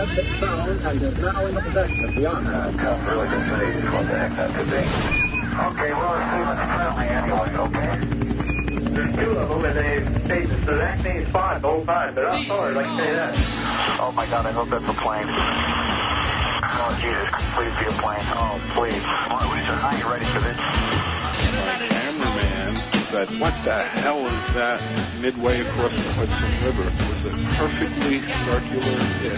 has been found and is now in the possession of the Army. Tough, really confused what the heck that could be. Okay, we'll assume it's friendly anyway, okay? There's two of them, and they stayed the exact same spot the whole time. They're outdoors, I can say that. Oh, my God, I hope that's a plane. Oh, Jesus, please be a plane. Oh, please. Boy, Lisa, are you ready for this? My cameraman said, what the hell is that midway across the Hudson River? It was a perfectly circular hit.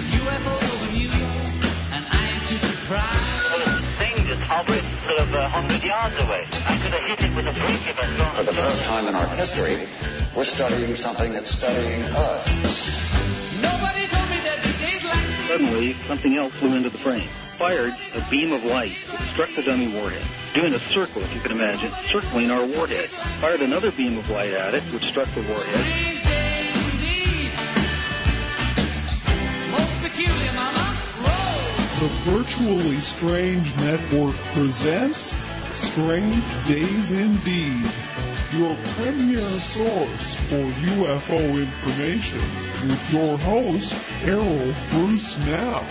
The thing just hovered sort of 100 yards away. I could have hit it with a brick if I'd gone. For the first time in our history, we're studying something that's studying us. Nobody told me that these days like... Suddenly, something else flew into the frame. Fired a beam of light that struck the dummy warhead, doing a circle, if you can imagine, circling our warhead. Fired another beam of light at it, which struck the warhead. The Virtually Strange Network presents Strange Days Indeed, your premier source for UFO information, with your host, Errol Bruce Knapp.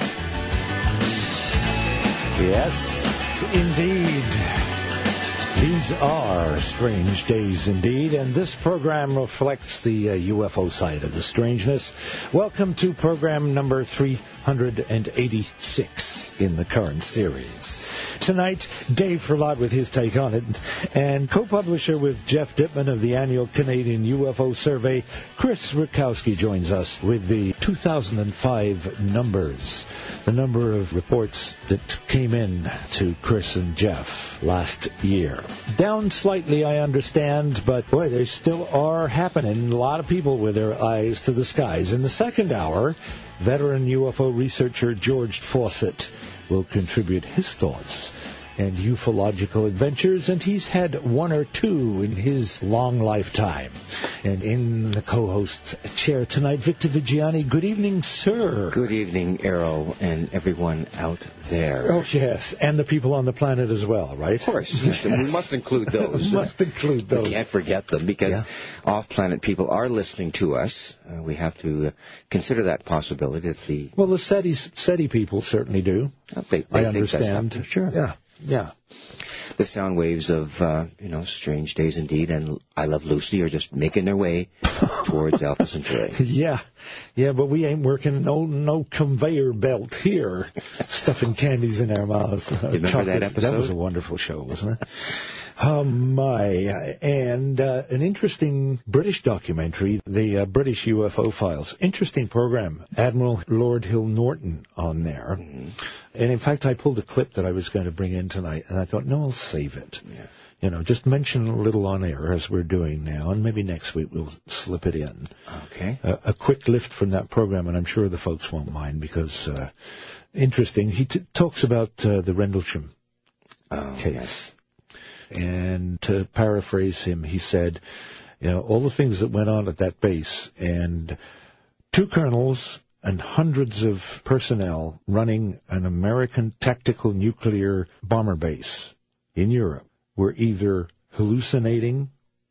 Yes, indeed. These are strange days indeed, and this program reflects the UFO side of the strangeness. Welcome to program number 386 in the current series. Tonight, Dave Ferlat with his take on it, and co-publisher with Jeff Dittman of the annual Canadian UFO Survey, Chris Rutkowski joins us with the 2005 numbers, the number of reports that came in to Chris and Jeff last year. Down slightly, I understand, but boy, they still are happening. A lot of people with their eyes to the skies. In the second hour, veteran UFO researcher George Fawcett will contribute his thoughts and ufological adventures, and he's had one or two in his long lifetime. And in the co-host's chair tonight, Victor Vigiani. Good evening, sir. Good evening, Errol, and everyone out there. Oh, yes, and the people on the planet as well, right? Of course. We must include those. We must include those. We can't forget them, because off-planet people are listening to us. We have to consider that possibility. Well, the SETI people certainly do. They I understand. Sure. Yeah. The sound waves of, Strange Days Indeed and I Love Lucy are just making their way towards Alpha Centauri. Yeah, but we ain't working no conveyor belt here, stuffing candies in our mouths. Remember that episode? That was a wonderful show, wasn't it? Oh, my. And an interesting British documentary, the British UFO Files. Interesting program. Admiral Lord Hill Norton on there. Mm-hmm. And, in fact, I pulled a clip that I was going to bring in tonight, and I thought, no, I'll save it. Yeah. Just mention a little on air, as we're doing now, and maybe next week we'll slip it in. Okay. A quick lift from that program, and I'm sure the folks won't mind, because interesting. He talks about the Rendlesham case. Yes. And to paraphrase him, he said, all the things that went on at that base, and 2 colonels and hundreds of personnel running an American tactical nuclear bomber base in Europe were either hallucinating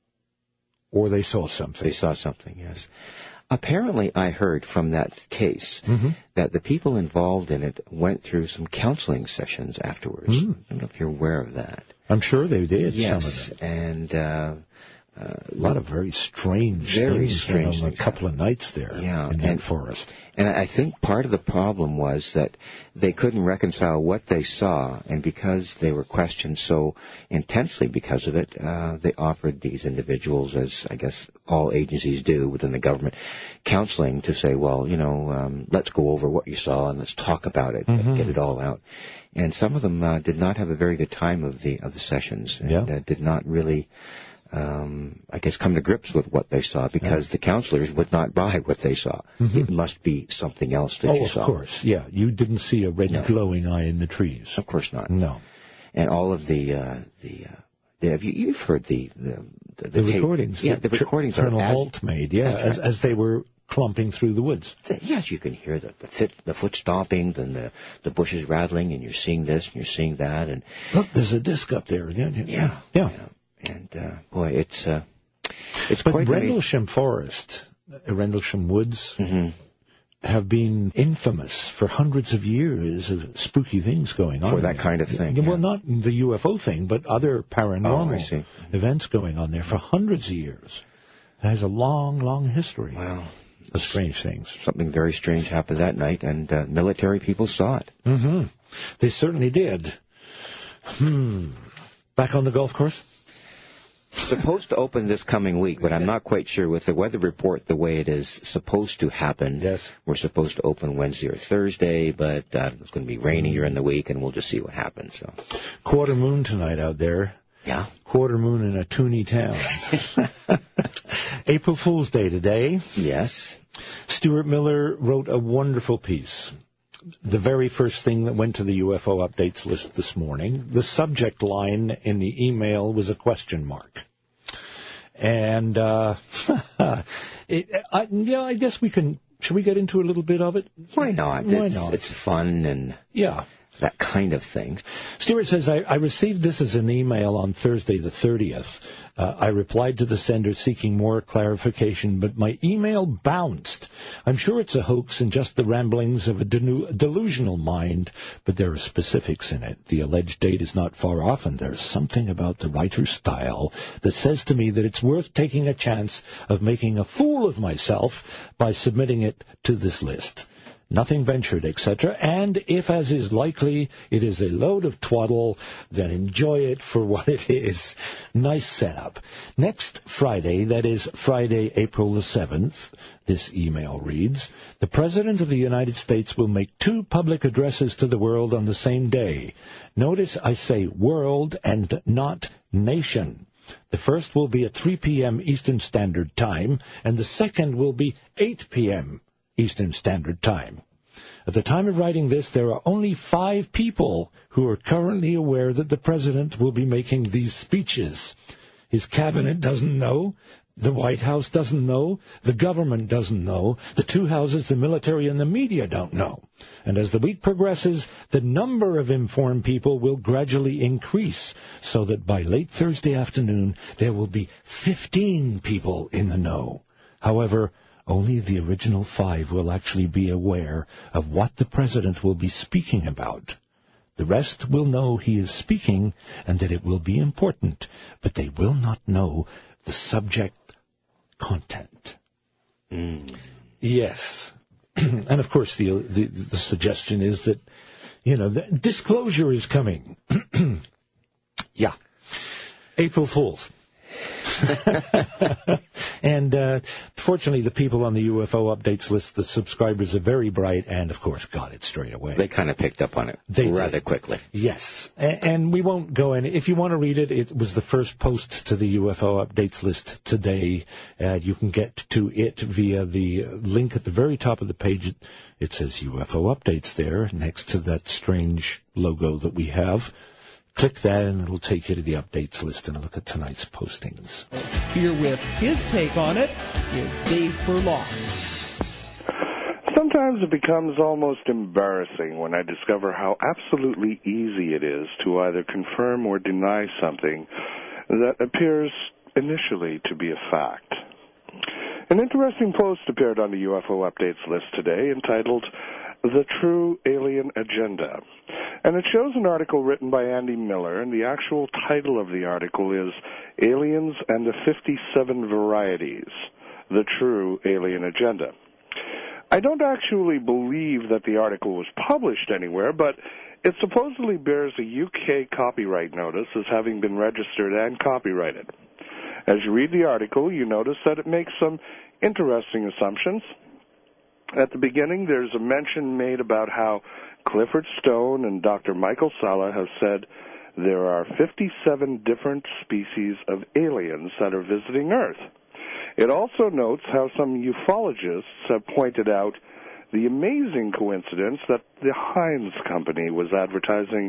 or they saw something. They saw something, yes. Apparently, I heard from that case that the people involved in it went through some counseling sessions afterwards. I don't know if you're aware of that. I'm sure they did. Yes, some of them. And a lot of very strange things from a couple of nights there in that forest. And I think part of the problem was that they couldn't reconcile what they saw, and because they were questioned so intensely because of it, they offered these individuals, as I guess all agencies do within the government, counseling to say, well, let's go over what you saw and let's talk about it and get it all out. And some of them did not have a very good time of the sessions, and did not really come to grips with what they saw, because the counselors would not buy what they saw. It must be something else that you saw. Oh, of course, yeah. You didn't see a red glowing eye in the trees. Of course not. No. And all of you've heard the recordings. Yeah, the recordings Colonel Holt made, as they were clumping through the woods. Yes, you can hear the foot stomping and the bushes rattling, and you're seeing this and you're seeing that. And look, there's a disc up there again. Yeah. And, boy, it's but quite Rendlesham Forest, Rendlesham Woods, have been infamous for hundreds of years of spooky things going on. For that kind of thing. Well, yeah. not the UFO thing, but other paranormal events going on there for hundreds of years. It has a long, long history of strange things. Something very strange happened that night, and military people saw it. Mm-hmm. They certainly did. Back on the golf course? Supposed to open this coming week, but I'm not quite sure with the weather report the way it is supposed to happen. Yes. We're supposed to open Wednesday or Thursday, but it's going to be rainy during the week, and we'll just see what happens. So, quarter moon tonight out there. Yeah. Quarter moon in a toony town. April Fool's Day today. Yes. Stuart Miller wrote a wonderful piece. The very first thing that went to the UFO updates list this morning, the subject line in the email was a question mark. And, I guess we can, should we get into a little bit of it? Why not? It's fun and that kind of thing. Stuart says, I received this as an email on Thursday the 30th. I replied to the sender seeking more clarification, but my email bounced. I'm sure it's a hoax and just the ramblings of a delusional mind, but there are specifics in it. The alleged date is not far off, and there's something about the writer's style that says to me that it's worth taking a chance of making a fool of myself by submitting it to this list. Nothing ventured, etc. And if, as is likely, it is a load of twaddle, then enjoy it for what it is. Nice setup. Next Friday, that is Friday, April the 7th, this email reads, the President of the United States will make 2 public addresses to the world on the same day. Notice I say world and not nation. The first will be at 3 p.m. Eastern Standard Time, and the second will be 8 p.m. Eastern Standard Time. At the time of writing this, there are only 5 people who are currently aware that the President will be making these speeches. His cabinet doesn't know, the White House doesn't know, the government doesn't know, the 2 houses, the military, and the media don't know. And as the week progresses, the number of informed people will gradually increase, so that by late Thursday afternoon, there will be 15 people in the know. However, only the original 5 will actually be aware of what the President will be speaking about. The rest will know he is speaking and that it will be important, but they will not know the subject content. Yes. And, of course, the suggestion is that, the disclosure is coming. Yeah. April Fools. And fortunately, the people on the UFO updates list, the subscribers are very bright and, of course, got it straight away. They kind of picked up on it rather quickly. Yes. And we won't go in. If you want to read it, it was the first post to the UFO updates list today. You can get to it via the link at the very top of the page. It says UFO updates there next to that strange logo that we have. Click that and it'll take you to the updates list and a look at tonight's postings. Here with his take on it is Dave Furlong. Sometimes it becomes almost embarrassing when I discover how absolutely easy it is to either confirm or deny something that appears initially to be a fact. An interesting post appeared on the UFO updates list today entitled The True Alien Agenda. And it shows an article written by Andy Miller, and the actual title of the article is Aliens and the 57 Varieties, The True Alien Agenda. I don't actually believe that the article was published anywhere, but it supposedly bears a UK copyright notice as having been registered and copyrighted. As you read the article, you notice that it makes some interesting assumptions. At the beginning, there's a mention made about how Clifford Stone and Dr. Michael Salla have said there are 57 different species of aliens that are visiting Earth. It also notes how some ufologists have pointed out the amazing coincidence that the Heinz Company was advertising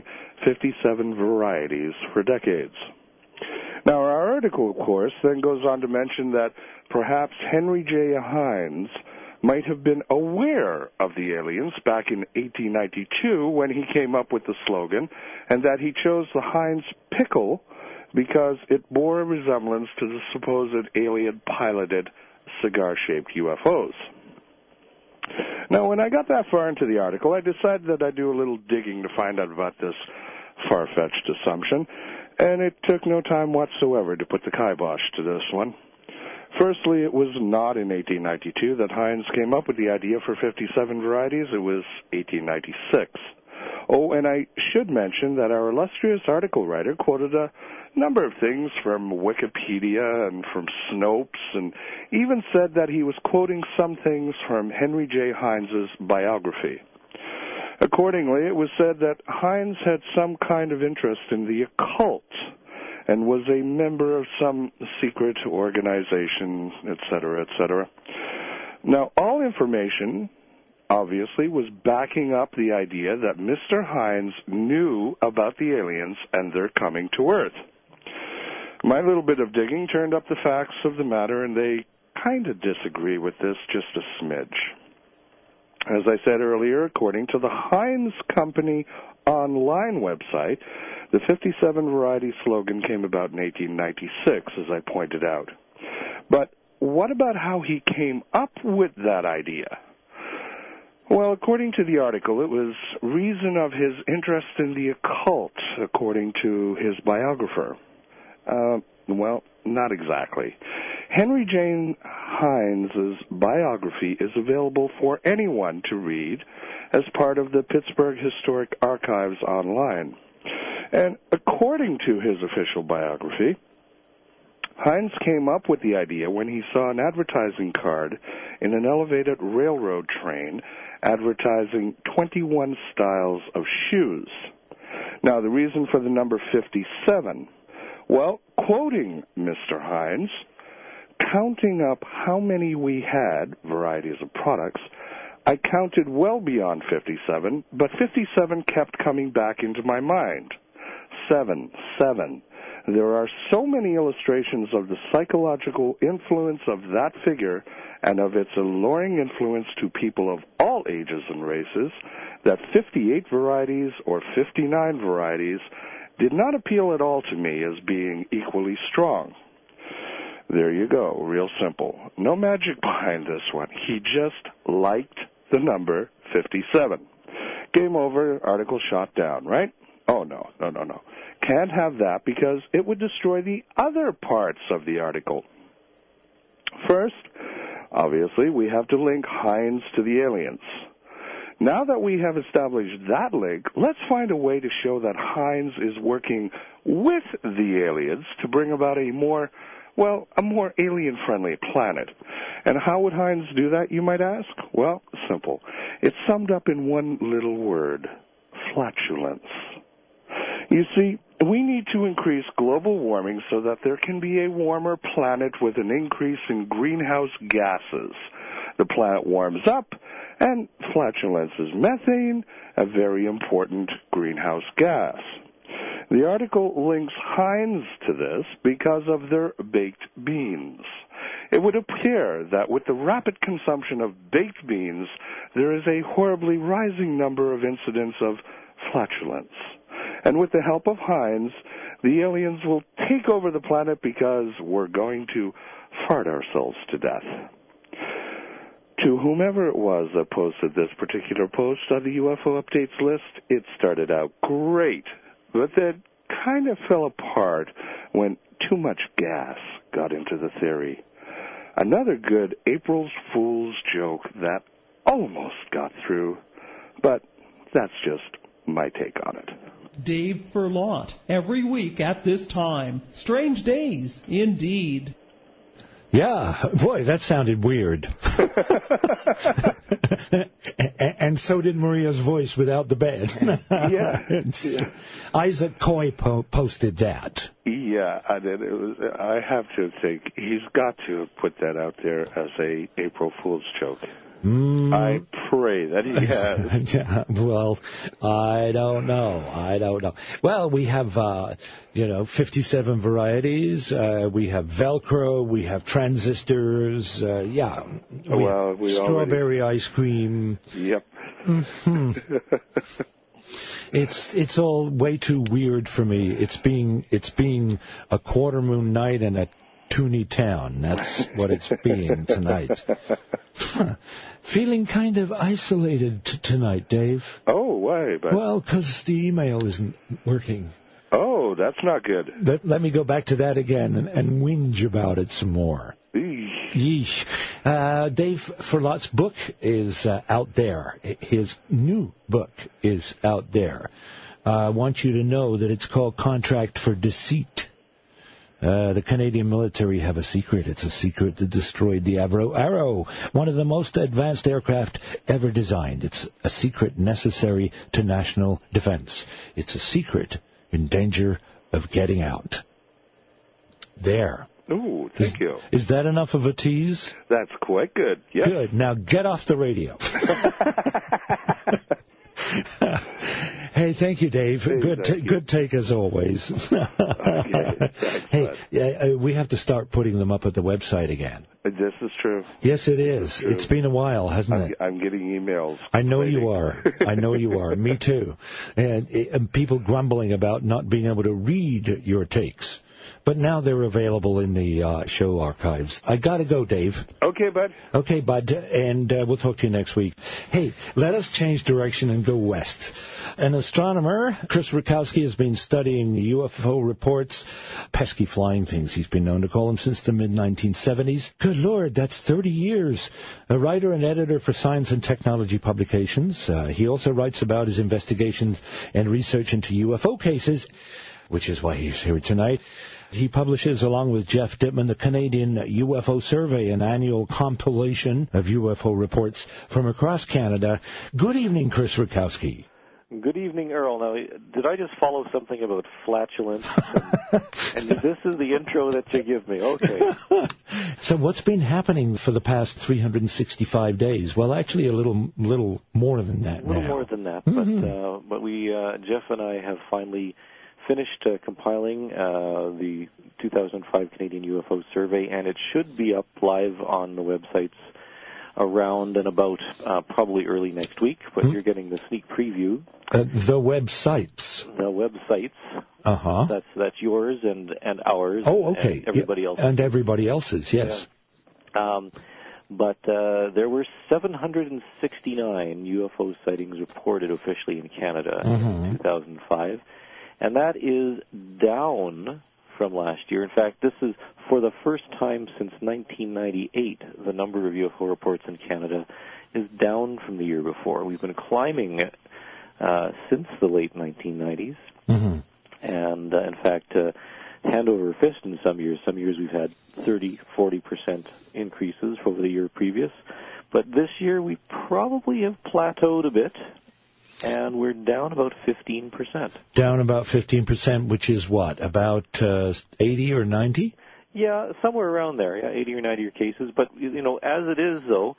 57 varieties for decades. Now, our article, of course, then goes on to mention that perhaps Henry J. Heinz might have been aware of the aliens back in 1892 when he came up with the slogan, and that he chose the Heinz pickle because it bore a resemblance to the supposed alien-piloted cigar-shaped UFOs. Now, when I got that far into the article, I decided that I'd do a little digging to find out about this far-fetched assumption, and it took no time whatsoever to put the kibosh to this one. Firstly, it was not in 1892 that Heinz came up with the idea for 57 varieties. It was 1896. Oh, and I should mention that our illustrious article writer quoted a number of things from Wikipedia and from Snopes, and even said that he was quoting some things from Henry J. Heinz's biography. Accordingly, it was said that Heinz had some kind of interest in the occult and was a member of some secret organization, etc., etc. Now, all information, obviously, was backing up the idea that Mr. Heinz knew about the aliens and their coming to Earth. My little bit of digging turned up the facts of the matter, and they kind of disagree with this just a smidge. As I said earlier, according to the Heinz Company online website, the 57 variety slogan came about in 1896, as I pointed out. But what about how he came up with that idea? Well, according to the article, it was reason of his interest in the occult, according to his biographer. Well, not exactly. Henry J. Heinz's biography is available for anyone to read as part of the Pittsburgh Historic Archives online. And according to his official biography, Heinz came up with the idea when he saw an advertising card in an elevated railroad train advertising 21 styles of shoes. Now, the reason for the number 57, well, quoting Mr. Heinz, counting up how many we had, varieties of products, I counted well beyond 57, but 57 kept coming back into my mind. 7. There are so many illustrations of the psychological influence of that figure and of its alluring influence to people of all ages and races that 58 varieties or 59 varieties did not appeal at all to me as being equally strong. There you go, real simple. No magic behind this one. He just liked the number 57. Game over, article shot down, right? Oh, no. Can't have that because it would destroy the other parts of the article. First, obviously, we have to link Heinz to the aliens. Now that we have established that link, let's find a way to show that Heinz is working with the aliens to bring about a more alien-friendly planet. And how would Heinz do that, you might ask? Well, simple. It's summed up in one little word: flatulence. You see, we need to increase global warming so that there can be a warmer planet with an increase in greenhouse gases. The planet warms up, and flatulence is methane, a very important greenhouse gas. The article links Heinz to this because of their baked beans. It would appear that with the rapid consumption of baked beans, there is a horribly rising number of incidents of flatulence. And with the help of Heinz, the aliens will take over the planet because we're going to fart ourselves to death. To whomever it was that posted this particular post on the UFO Updates list, it started out great, but then kind of fell apart when too much gas got into the theory. Another good April Fool's joke that almost got through, but that's just my take on it. Dave Furlot, every week at this time. Strange days, indeed. Yeah, boy, that sounded weird. And so did Maria's voice without the bed. Yeah. Isaac Coy posted that. Yeah, I did. I have to think he's got to put that out there as a April Fool's joke. I pray that he has. Yeah, well, I don't know. Well, we have, 57 varieties. We have Velcro. We have transistors. We have strawberry ice cream. Yep. Mm-hmm. It's all way too weird for me. It's being a quarter moon night and a cartoony town. That's what it's being tonight. Feeling kind of isolated tonight, Dave. Oh, why? But... Well, because the email isn't working. Oh, that's not good. Let me go back to that again and whinge about it some more. Yeesh. Dave Furlot's book is out there. His new book is out there. I want you to know that it's called Contract for Deceit. The Canadian military have a secret. It's a secret that destroyed the Avro Arrow, one of the most advanced aircraft ever designed. It's a secret necessary to national defense. It's a secret in danger of getting out. There. Ooh, thank you. Is that enough of a tease? That's quite good. Yes. Good. Now get off the radio. Hey, thank you, Dave. Good take as always. Okay, thanks, hey, we have to start putting them up at the website again. This is true. Yes, it is. It's been a while, hasn't it? I'm getting emails. I know you are. I know you are. Me too. And people grumbling about not being able to read your takes. But now they're available in the show archives. I got to go, Dave. Okay, bud. Okay, bud. And we'll talk to you next week. Hey, let us change direction and go west. An astronomer, Chris Rutkowski, has been studying UFO reports, pesky flying things he's been known to call them, since the mid-1970s. Good Lord, that's 30 years. A writer and editor for science and technology publications. He also writes about his investigations and research into UFO cases, which is why he's here tonight. He publishes, along with Jeff Dittman, the Canadian UFO Survey, an annual compilation of UFO reports from across Canada. Good evening, Chris Rutkowski. Good evening, Earl. Now, did I just follow something about flatulence? And this is the intro that you give me. Okay. So what's been happening for the past 365 days? Well, actually, a little more than that now. A little more than that. Mm-hmm. But we, Jeff and I have finally finished compiling the 2005 Canadian UFO Survey, and it should be up live on the websites around and about probably early next week, but you're getting the sneak preview. The websites. The websites. Uh-huh. That's yours and ours. Oh, okay. And everybody else's. And everybody else's, yes. Yeah. But there were 769 UFO sightings reported officially in Canada in 2005. And that is down from last year. In fact, this is for the first time since 1998, the number of UFO reports in Canada is down from the year before. We've been climbing since the late 1990s. Mm-hmm. And, in fact, hand over fist in some years. Some years we've had 30, 40% increases over the year previous. But this year we probably have plateaued a bit. And we're down about 15%. Down about 15%, which is what, about 80 or 90? Yeah, somewhere around there, 80 or 90 cases. But, as it is, though,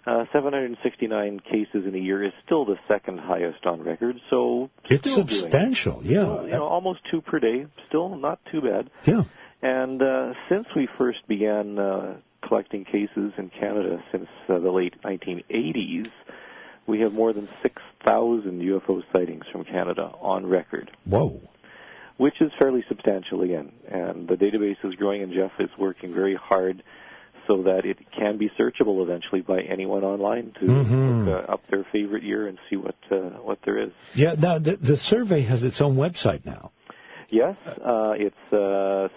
769 cases in a year is still the second highest on record. So it's substantial, yeah. Almost 2 per day, still not too bad. Yeah. And since we first began collecting cases in Canada since the late 1980s, we have more than 6,000 UFO sightings from Canada on record. Whoa. Which is fairly substantial again. And the database is growing, and Jeff is working very hard so that it can be searchable eventually by anyone online to look up their favorite year and see what there is. Yeah, now the survey has its own website now. Yes, it's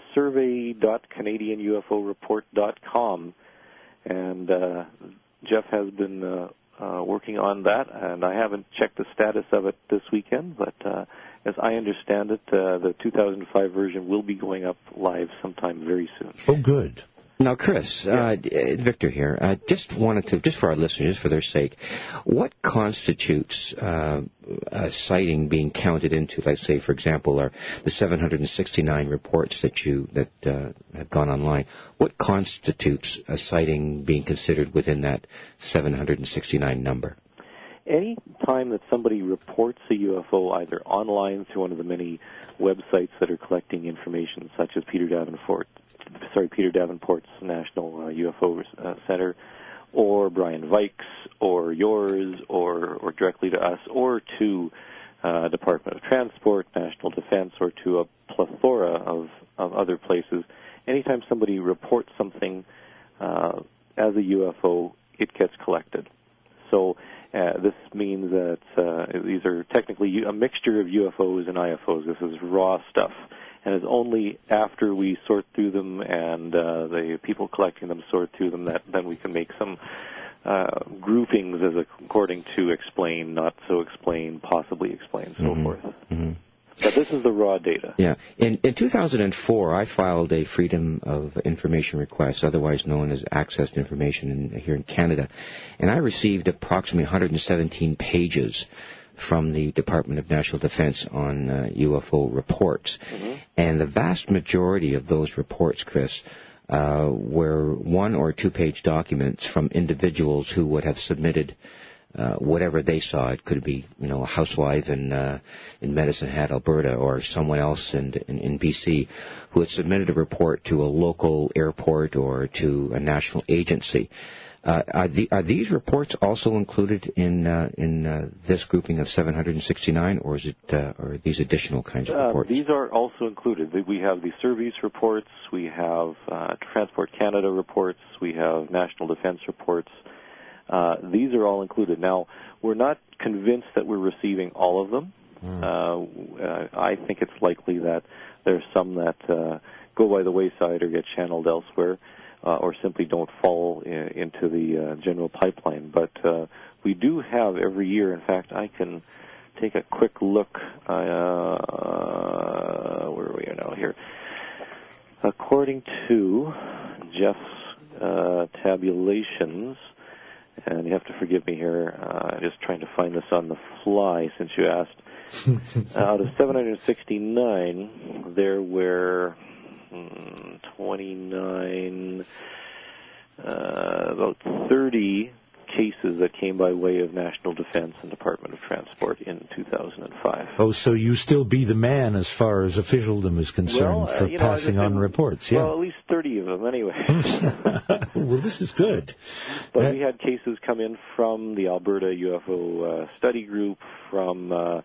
survey.canadianuforeport.com. And Jeff has been working on that, and I haven't checked the status of it this weekend, but as I understand it, the 2005 version will be going up live sometime very soon. Oh, good. Now, Chris, Victor here, just for our listeners, just for their sake, what constitutes a sighting being counted into, let's say, for example, the 769 reports that have gone online? What constitutes a sighting being considered within that 769 number? Any time that somebody reports a UFO, either online through one of the many websites that are collecting information, such as Peter Davenport's National UFO Center, or Brian Vikes, or yours, or directly to us, or to Department of Transport, National Defense, or to a plethora of other places. anytime somebody reports something as a UFO, it gets collected. So this means that these are technically a mixture of UFOs and IFOs. This is raw stuff. And it's only after we sort through them and the people collecting them sort through them that then we can make some groupings according to explain, not so explain, possibly explain, so forth. Mm-hmm. But this is the raw data. Yeah. In 2004, I filed a Freedom of Information request, otherwise known as Access to Information here in Canada, and I received approximately 117 pages from the Department of National Defense on UFO reports. Mm-hmm. And the vast majority of those reports, Chris, were 1- or 2-page documents from individuals who would have submitted whatever they saw. It could be, a housewife in Medicine Hat, Alberta, or someone else in BC who had submitted a report to a local airport or to a national agency. Are these reports also included in this grouping of 769, or is it or are these additional kinds of reports? These are also included. We have the Service reports, we have Transport Canada reports, we have National Defense reports. These are all included. Now, we're not convinced that we're receiving all of them. I think it's likely that there's some that go by the wayside or get channeled elsewhere. Or simply don't fall into the general pipeline. But we do have every year, in fact, I can take a quick look. Where are we now here? According to Jeff's tabulations, and you have to forgive me here, I'm just trying to find this on the fly since you asked. Out of 769, there were 29, about 30 cases that came by way of National Defense and Department of Transport in 2005. Oh, so you still be the man as far as officialdom is concerned for passing on reports, yeah? Well, at least 30 of them anyway. Well, this is good. But we had cases come in from the Alberta UFO Study Group, from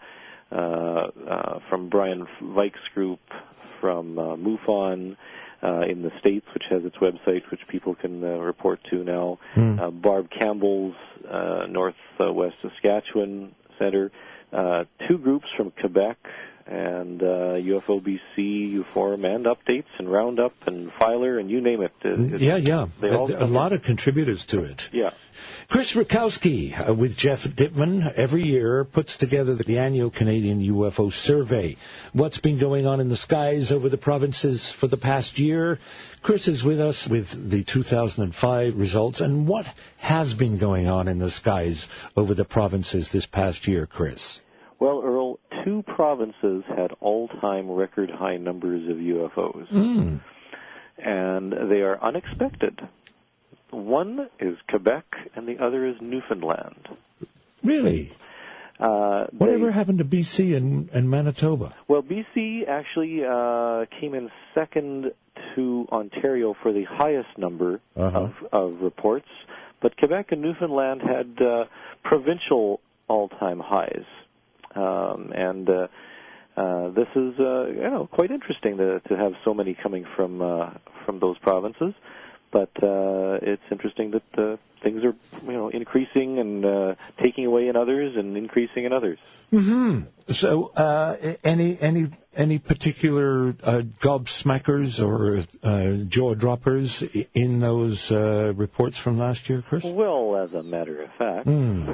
Brian Vikes Group, from MUFON in the States, which has its website, which people can report to now. Barb Campbell's Northwest Saskatchewan Center. 2 groups from Quebec and UFO BC, UFORM, and Updates, and Roundup, and Filer, and you name it. A lot of contributors to it. Yeah. Chris Rutkowski with Jeff Dittman every year puts together the annual Canadian UFO survey. What's been going on in the skies over the provinces for the past year? Chris is with us with the 2005 results. And what has been going on in the skies over the provinces this past year, Chris? Well, Earl, 2 provinces had all-time record high numbers of UFOs. And they are unexpected. One is Quebec, and the other is Newfoundland. Really? Whatever happened to BC and Manitoba? Well, BC actually came in second to Ontario for the highest number of reports, but Quebec and Newfoundland had provincial all-time highs. And this is quite interesting to have so many coming from those provinces. But it's interesting that things are, increasing and taking away in others and increasing in others. Mm-hmm. So, any particular gobsmackers or jaw droppers in those reports from last year, Chris? Well, as a matter of fact.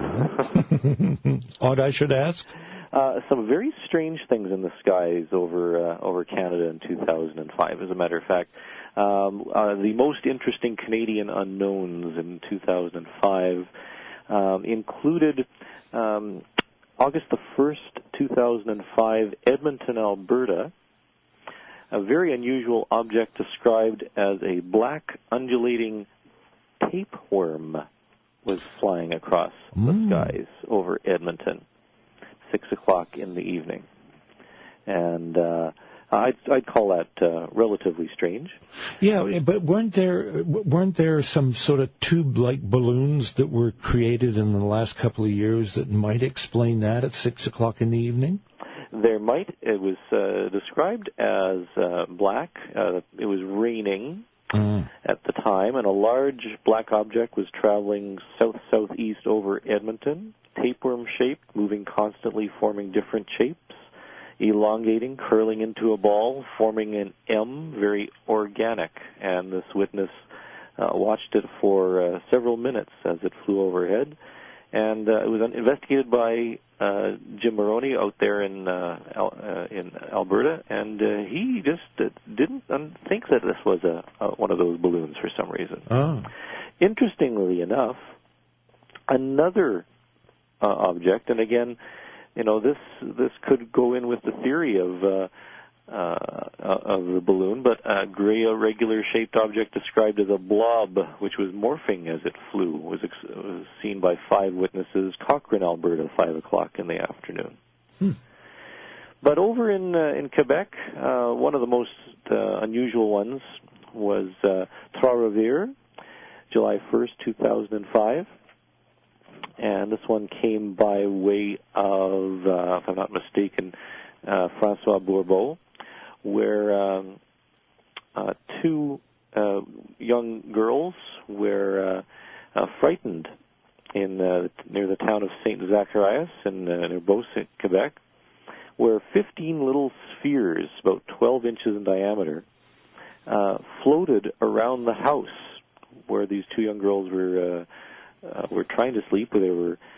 Odd I should ask? Some very strange things in the skies over Canada in 2005. As a matter of fact, the most interesting Canadian unknowns in 2005 included August the 1st, 2005, Edmonton, Alberta, a very unusual object described as a black undulating tapeworm was flying across the skies over Edmonton, 6 o'clock in the evening. And I'd call that relatively strange. Yeah, but weren't there some sort of tube-like balloons that were created in the last couple of years that might explain that at 6 o'clock in the evening? It was described as black. It was raining at the time, and a large black object was traveling south-southeast over Edmonton, tapeworm-shaped, moving constantly, forming different shapes, elongating, curling into a ball, forming an M, very organic. And this witness watched it for several minutes as it flew overhead. And it was investigated by Jim Maroney out there in Alberta, and he just didn't think that this was one of those balloons for some reason. Oh. Interestingly enough, another object, and again, this could go in with the theory of the balloon, but a gray irregular-shaped object described as a blob, which was morphing as it flew, was seen by 5 witnesses, Cochrane, Alberta, 5 o'clock in the afternoon. But over in Quebec, one of the most unusual ones was Trois-Rivières, July 1st, 2005. And this one came by way of, if I'm not mistaken, Francois Bourbeau, where 2 young girls were frightened near the town of St. Zacharias near Beauce, Quebec, where 15 little spheres, about 12 inches in diameter, floated around the house where these 2 young girls were trying to sleep, where they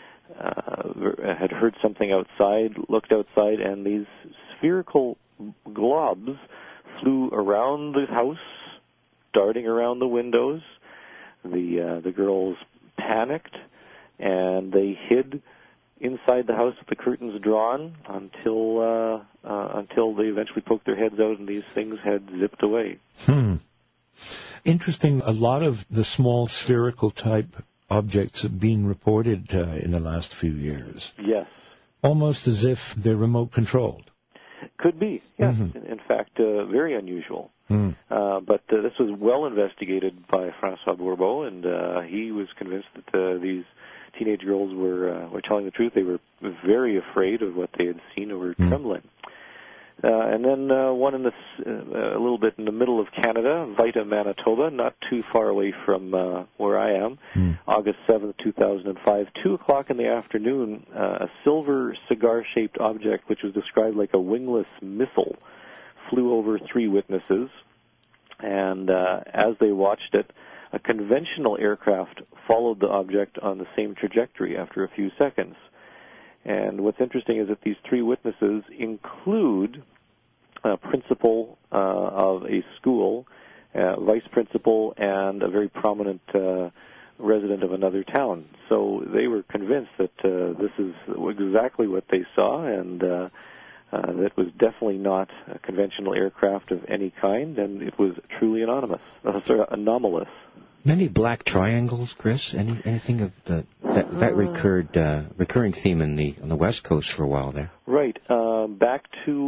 had heard something outside, looked outside, and these spherical globs flew around the house, darting around the windows. The girls panicked, and they hid inside the house with the curtains drawn until they eventually poked their heads out, and these things had zipped away. Interesting. A lot of the small spherical type objects have been reported in the last few years. Yes. Almost as if they're remote controlled. Could be, yes. In fact, very unusual. But this was well investigated by Francois Bourbeau, and he was convinced that these teenage girls were telling the truth. They were very afraid of what they had seen and were trembling. And then one in a little bit in the middle of Canada, Vita, Manitoba, not too far away from where I am, August 7th, 2005, 2 o'clock in the afternoon, a silver cigar-shaped object, which was described like a wingless missile, flew over 3 witnesses. And as they watched it, a conventional aircraft followed the object on the same trajectory after a few seconds. And what's interesting is that these 3 witnesses include a principal of a school, vice principal, and a very prominent resident of another town. So they were convinced that this is exactly what they saw, and that was definitely not a conventional aircraft of any kind, and it was truly anomalous. Many black triangles, Chris? Anything of that recurring theme on the West Coast for a while there? Right. Back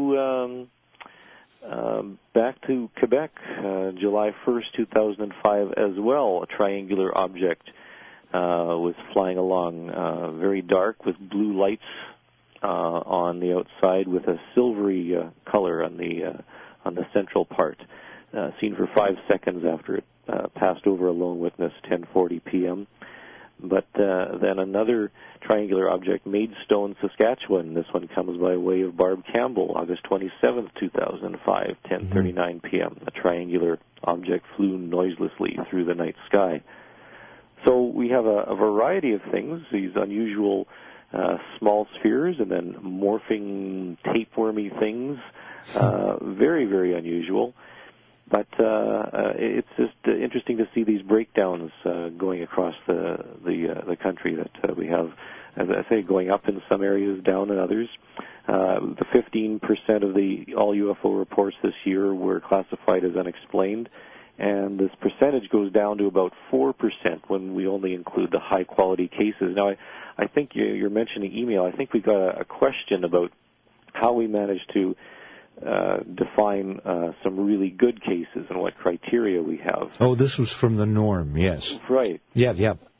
to Quebec, July 1st, 2005 as well, a triangular object was flying along, very dark with blue lights on the outside with a silvery color on the central part, seen for 5 seconds after it passed over a lone witness, 10:40 p.m. But then another triangular object, Maidstone, Saskatchewan. This one comes by way of Barb Campbell, August 27th, 2005, 10:39 p.m. A triangular object flew noiselessly through the night sky. So we have a variety of things, these unusual small spheres, and then morphing tapewormy things, very, very unusual. But it's just interesting to see these breakdowns going across the country that we have, as I say, going up in some areas, down in others. The 15% of all UFO reports this year were classified as unexplained, and this percentage goes down to about 4% when we only include the high-quality cases. Now, I think you're mentioning email. I think we got a question about how we managed to define some really good cases and what criteria we have. Oh, this was from the Norm, yes. Right. Yeah.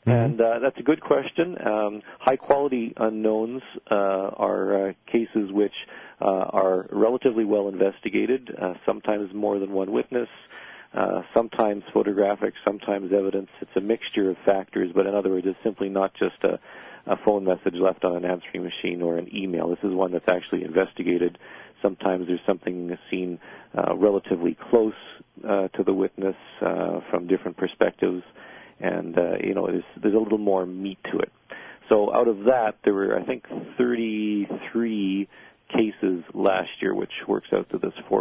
And that's a good question. High-quality unknowns are cases which are relatively well investigated, sometimes more than one witness, sometimes photographic, sometimes evidence. It's a mixture of factors, but in other words, it's simply not just a phone message left on an answering machine or an email. This is one that's actually investigated. Sometimes there's something seen relatively close to the witness from different perspectives, and there's a little more meat to it. So out of that, there were, I think, 33 cases last year, which works out to this 4%.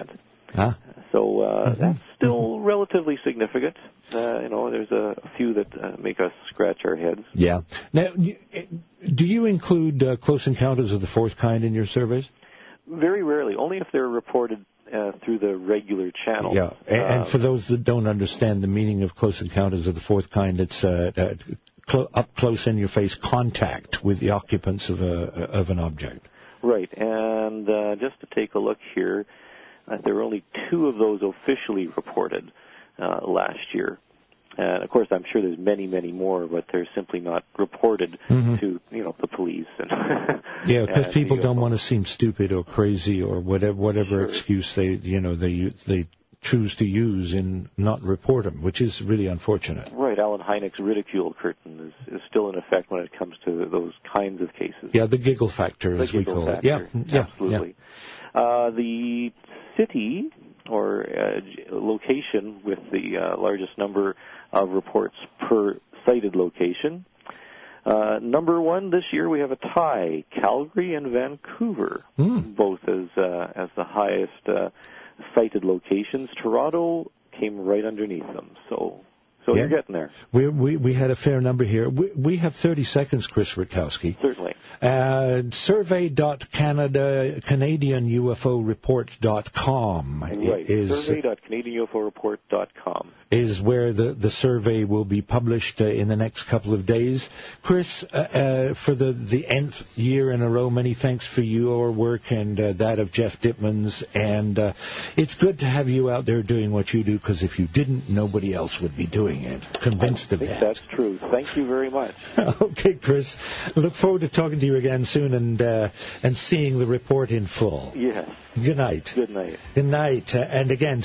So that's still relatively significant. There's a few that make us scratch our heads. Yeah. Now, do you include close encounters of the fourth kind in your surveys? Very rarely, only if they're reported through the regular channels. Yeah, and for those that don't understand the meaning of close encounters of the fourth kind, it's up close in your face contact with the occupants of an object. Right, and just to take a look here, there were only 2 of those officially reported last year. And of course, I'm sure there's many, many more, but they're simply not reported to, the police. Yeah, because people don't want to seem stupid or crazy or whatever excuse they choose to use in not report them, which is really unfortunate. Right, Alan Hynek's ridicule curtain is still in effect when it comes to those kinds of cases. Yeah, the giggle factor, as we call it. Yeah, absolutely. Yeah. The city or location with the largest number of reports per cited location. Number 1 this year, we have a tie: Calgary and Vancouver, both as the highest cited locations. Toronto came right underneath them. So you're getting there. We had a fair number here. We have 30 seconds, Chris Rutkowski. Certainly. Survey.canadianUFOreport.com. Right, survey.canadianUFOreport.com. Is where the survey will be published in the next couple of days. Chris, for the nth year in a row, many thanks for your work and that of Jeff Dittman's. And it's good to have you out there doing what you do, because if you didn't, nobody else would be doing it. Convinced of that. That's true. Thank you very much. Okay, Chris. I look forward to talking to you again soon and seeing the report in full. Yes. Good night. Good night. Good night. And again,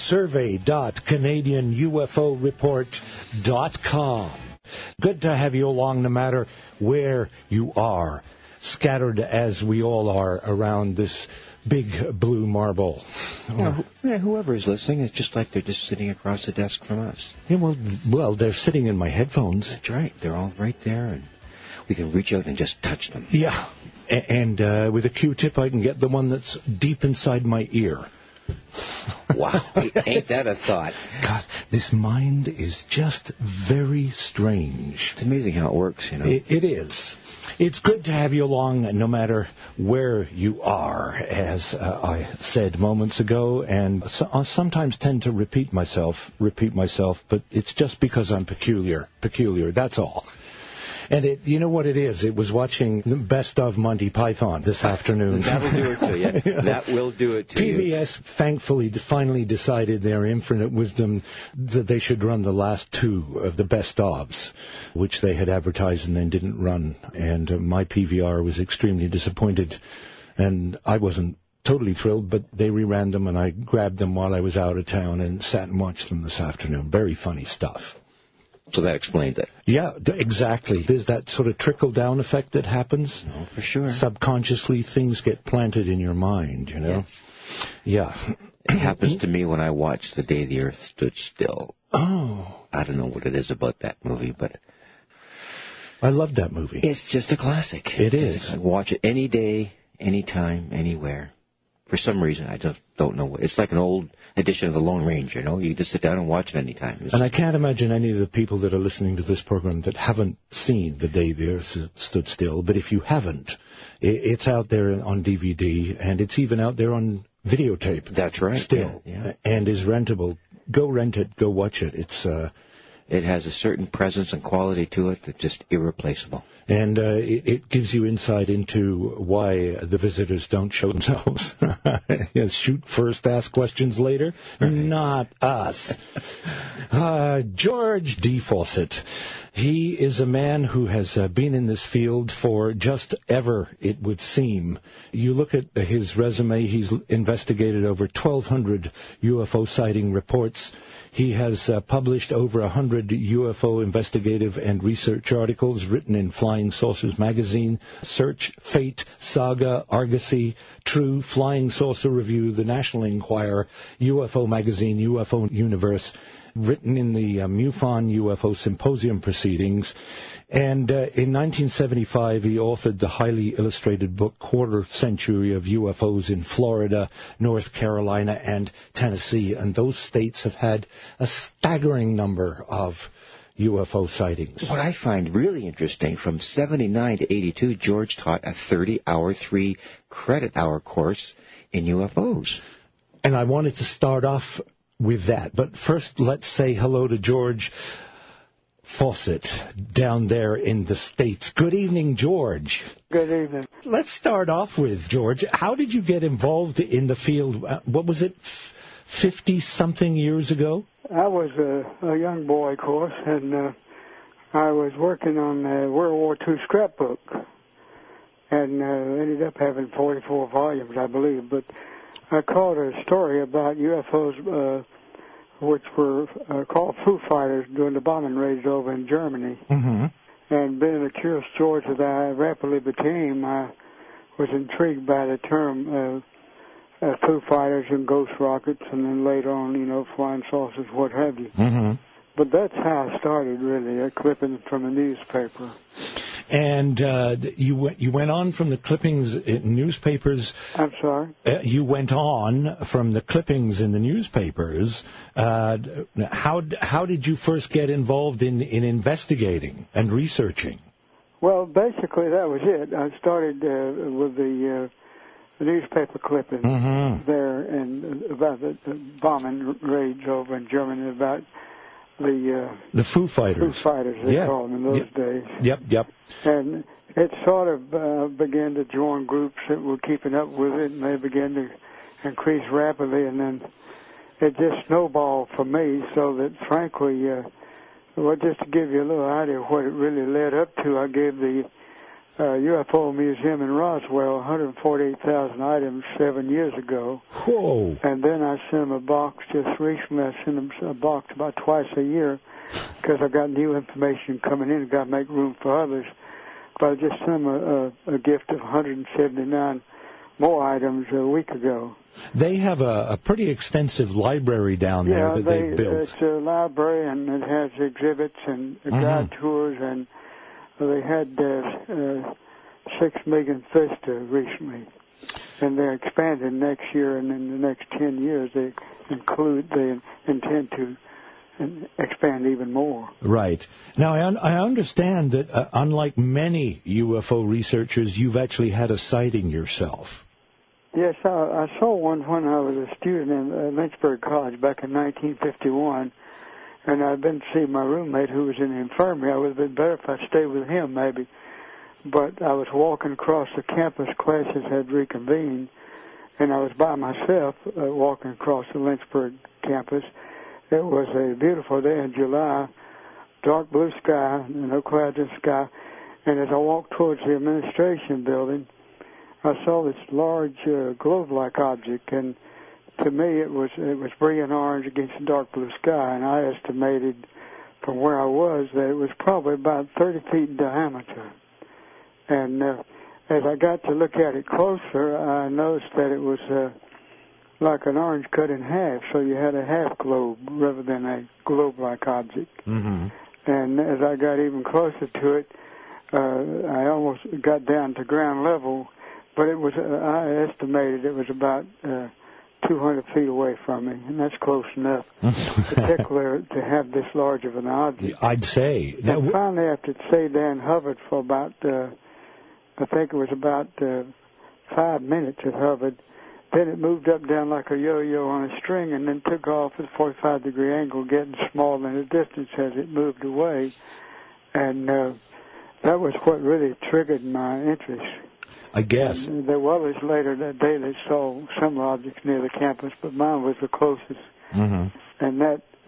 survey.canadianUFOreport.com. Good to have you along, no matter where you are, scattered as we all are around this big blue marble. Whoever is listening, it's just like they're just sitting across the desk from us. Yeah, well, they're sitting in my headphones. That's right. They're all right there, and we can reach out and just touch them. Yeah, and with a Q-tip, I can get the one that's deep inside my ear. Wow, ain't that a thought? God, this mind is just very strange. It's amazing how it works, It is. It's good to have you along, no matter where you are, as I said moments ago, and I sometimes tend to repeat myself, but it's just because I'm peculiar, that's all. And you know what it is? It was watching the Best of Monty Python this afternoon. That will do it to you. That will do it to you. PBS thankfully finally decided, their infinite wisdom, that they should run the last 2 of the Best ofs, which they had advertised and then didn't run. And my PVR was extremely disappointed. And I wasn't totally thrilled, but they reran them, and I grabbed them while I was out of town and sat and watched them this afternoon. Very funny stuff. So that explains it. Yeah, exactly. There's that sort of trickle-down effect that happens. Oh, for sure. Subconsciously, things get planted in your mind, Yes. Yeah. It happens to me when I watch The Day the Earth Stood Still. Oh. I don't know what it is about that movie, but I love that movie. It's just a classic. It is. Watch it any day, anytime, anywhere. For some reason, I just don't know. It's like an old edition of The Lone Ranger, You just sit down and watch it anytime. And I can't imagine any of the people that are listening to this program that haven't seen The Day the Earth Stood Still. But if you haven't, it's out there on DVD, and it's even out there on videotape. That's right. Still. Yeah. And is rentable. Go rent it. Go watch it. It has a certain presence and quality to it that's just irreplaceable. And it gives you insight into why the visitors don't show themselves. Shoot first, ask questions later. Right. Not us. George D. Fawcett He is a man who has been in this field for just ever, it would seem. You look at his resume, he's investigated over 1,200 UFO sighting reports. He has published over 100 UFO investigative and research articles written in Flying Saucers Magazine, Search, Fate, Saga, Argosy, True, Flying Saucer Review, The National Enquirer, UFO Magazine, UFO Universe, written in the MUFON UFO Symposium proceedings. And in 1975, he authored the highly illustrated book, Quarter Century of UFOs in Florida, North Carolina, and Tennessee. And those states have had a staggering number of UFO sightings. What I find really interesting, from 79 to 82, George taught a 30-hour, 3-credit-hour course in UFOs. And I wanted to start off with that. But first, let's say hello to George Fawcett down there in the States. Good evening, George. Good evening. Let's start off with, George, how did you get involved in the field? What was it, 50-something years ago? I was a young boy, of course, and I was working on a World War II scrapbook, and ended up having 44 volumes, I believe. But I caught a story about UFOs, which were called Foo Fighters during the bombing raids over in Germany. Mm-hmm. And being the curious George that I rapidly became, I was intrigued by the term Foo Fighters and ghost rockets, and then later on, flying saucers, what have you. Mm-hmm. But that's how I started, really, a clipping from a newspaper. And you went on from the clippings in newspapers. I'm sorry? You went on from the clippings in the newspapers. How did you first get involved in investigating and researching? Well, basically, that was it. I started with the newspaper clippings there, and about the bombing raids over in Germany, about the Foo Fighters. Foo Fighters, they called them in those days. Yep. And it sort of began to join groups that were keeping up with it, and they began to increase rapidly, and then it just snowballed for me, so that, frankly, well, just to give you a little idea of what it really led up to, I gave the UFO Museum in Roswell 148,000 items 7 years ago. Whoa! And then I sent them a box just recently. I sent them a box about twice a year because I got new information coming in. Got to make room for others. But I just sent them a gift of 179 more items a week ago. They have a pretty extensive library down there that they've built. It's a library, and it has exhibits and guide tours, and they had 6 million Vista recently, and they're expanding next year, and in the next 10 years they intend to expand even more. Right. Now, I understand that unlike many UFO researchers, you've actually had a sighting yourself. Yes, I saw one when I was a student in Lynchburg College back in 1951. And I'd been to see my roommate who was in the infirmary. I would have been better if I'd stayed with him, maybe. But I was walking across the campus. Classes had reconvened, and I was by myself walking across the Lynchburg campus. It was a beautiful day in July, dark blue sky, no clouds in the sky. And as I walked towards the administration building, I saw this large globe-like object, and to me, it was brilliant orange against the dark blue sky, and I estimated from where I was that it was probably about 30 feet in diameter. And as I got to look at it closer, I noticed that it was like an orange cut in half, so you had a half globe rather than a globe-like object. Mm-hmm. And as I got even closer to it, I almost got down to ground level, but it was I estimated it was about 200 feet away from me, and that's close enough, particularly to have this large of an object. I'd say. And finally, after it stayed there and hovered for about, I think it was about 5 minutes it hovered, then it moved up down like a yo-yo on a string and then took off at a 45-degree angle, getting smaller in the distance as it moved away. And that was what really triggered my interest. I guess. And there were others later that day that saw similar objects near the campus, but mine was the closest. Mm-hmm. And that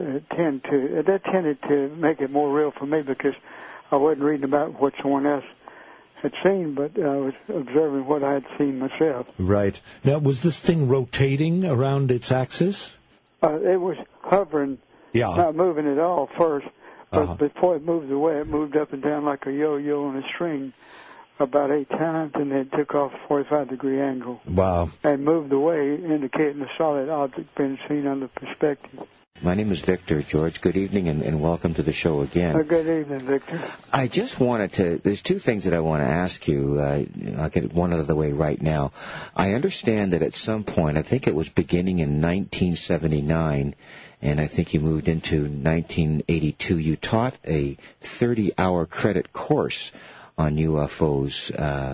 that tended to make it more real for me because I wasn't reading about what someone else had seen, but I was observing what I had seen myself. Right. Now, was this thing rotating around its axis? It was hovering, not moving at all first, but before it moved away, it moved up and down like a yo-yo on a string about 8 times, and then took off a 45-degree angle. Wow. And moved away, indicating a solid object being seen under perspective. My name is Victor, George. Good evening, and welcome to the show again. Good evening, Victor. I just wanted to, there's 2 things that I want to ask you. I'll get one out of the way right now. I understand that at some point, I think it was beginning in 1979, and I think you moved into 1982, you taught a 30-hour credit course on UFOs,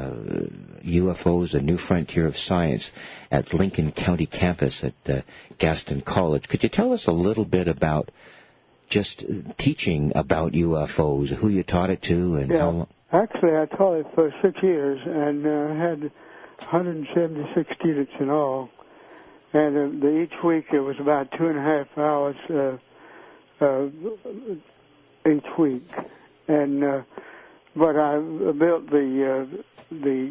A New Frontier of Science, at Lincoln County campus at Gaston College. Could you tell us a little bit about just teaching about UFOs, who you taught it to, and how long? Actually, I taught it for 6 years, and had 176 students in all. And each week it was about 2.5 hours each week. And but I built the